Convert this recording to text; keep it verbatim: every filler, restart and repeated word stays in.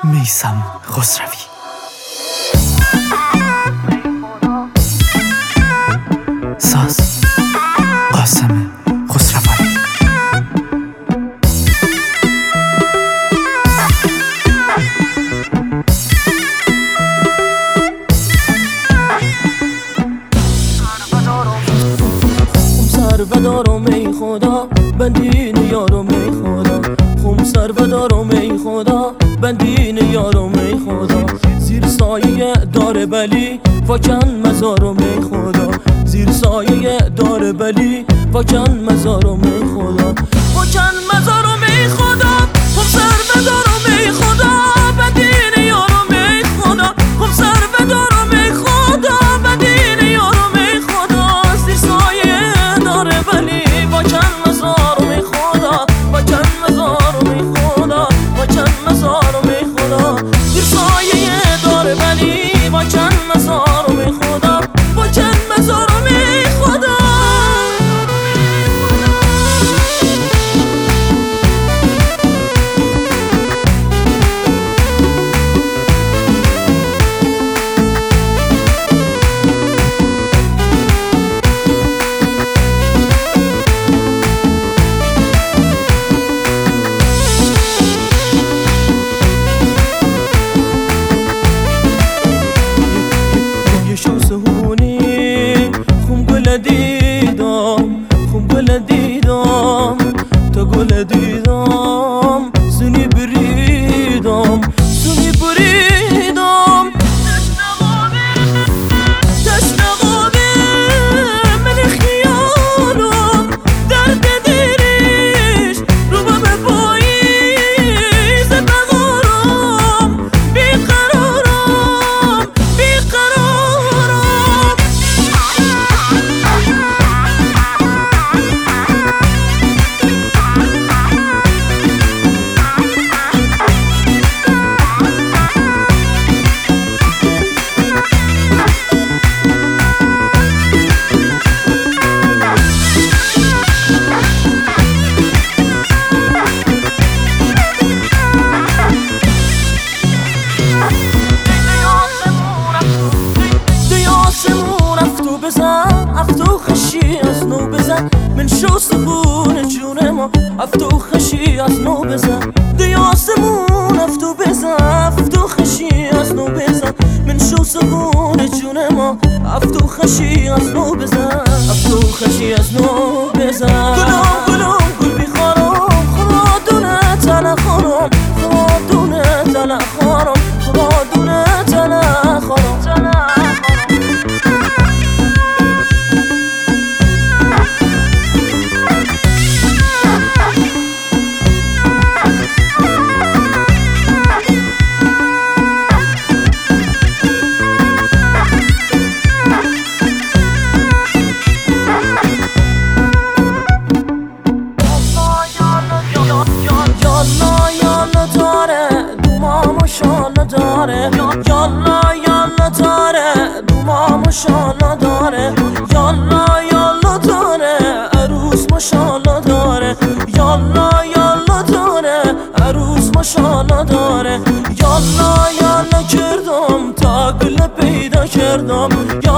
میثم خسروی. ساز قاسم خسروانی. سر و دارم ای خدا بندین یارم ای خدا، خم سر و دارم ای خدا بندین یارم ای خدا، زیر سایه دار بلی فکن مزارم ای خدا، زیر سایه دار بلی فکن مزارم ای خدا، فکن مزارم ای خدا، خم سر و دارم ای خدا بندین یارم ای خدا، خم سر و دارم ای خدا بندین یارم ای خدا، زیر سایه دار بلی فکن مزارم ای خدا، فکن مزارم ای خدا، فکن مزارم ای خدا، زیر سایه دار بلی فکن مزارم ای خدا، فکن مزارم ای خدا. دیدم خوب گل دیدم تا گل دیدم سنی بریدم سنی بریدم تشت قابه من خیالم درد دیرش رو به پاییز بغارم بیقرارم بیقرارم. افتو خشی از نو بزن من شو سخون جون ما، افتو خشی از نو بزن دی آسمون، افتو بزن افتو خشی از نو بزن من شو سخون جون ما، افتو خشی از نو بزن افتو خشی از نو بزن. گلوم گلوم گل بیخارم خدا دونه تنه خارم، خدا دونه تنه خارم، خدا دونه تنه خارم تنه. یالا یالا داره دوما ماشاءالله داره، یالا یالا داره عروس ماشاءالله داره، یالا یالا داره عروس ماشاءالله داره، یالا یالا کردم تا گل پیدا کردم.